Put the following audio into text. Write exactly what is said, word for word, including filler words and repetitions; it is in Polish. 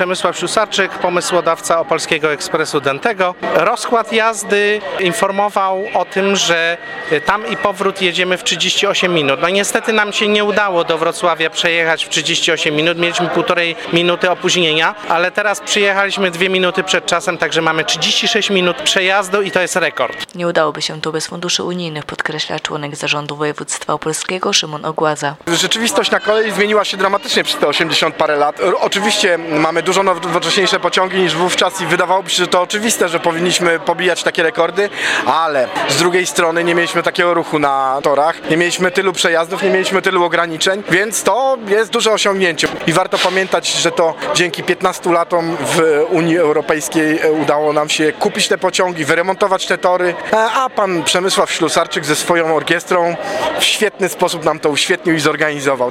Przemysław Ślusarczyk, pomysłodawca Opolskiego Ekspresu Dentego. Rozkład jazdy informował o tym, że tam i powrót jedziemy w trzydzieści osiem minut. No niestety nam się nie udało do Wrocławia przejechać w trzydzieści osiem minut. Mieliśmy półtorej minuty opóźnienia, ale teraz przyjechaliśmy dwie minuty przed czasem, także mamy trzydzieści sześć minut przejazdu i to jest rekord. Nie udałoby się to bez funduszy unijnych, podkreśla członek zarządu województwa opolskiego Szymon Ogłaza. Rzeczywistość na kolei zmieniła się dramatycznie przez te osiemdziesiąt parę lat. Oczywiście mamy dużo nowocześniejsze pociągi niż wówczas i wydawałoby się, że to oczywiste, że powinniśmy pobijać takie rekordy, ale z drugiej strony nie mieliśmy takiego ruchu na torach, nie mieliśmy tylu przejazdów, nie mieliśmy tylu ograniczeń, więc to jest duże osiągnięcie. I warto pamiętać, że to dzięki piętnastu latom w Unii Europejskiej udało nam się kupić te pociągi, wyremontować te tory, a pan Przemysław Ślusarczyk ze swoją orkiestrą w świetny sposób nam to uświetnił i zorganizował.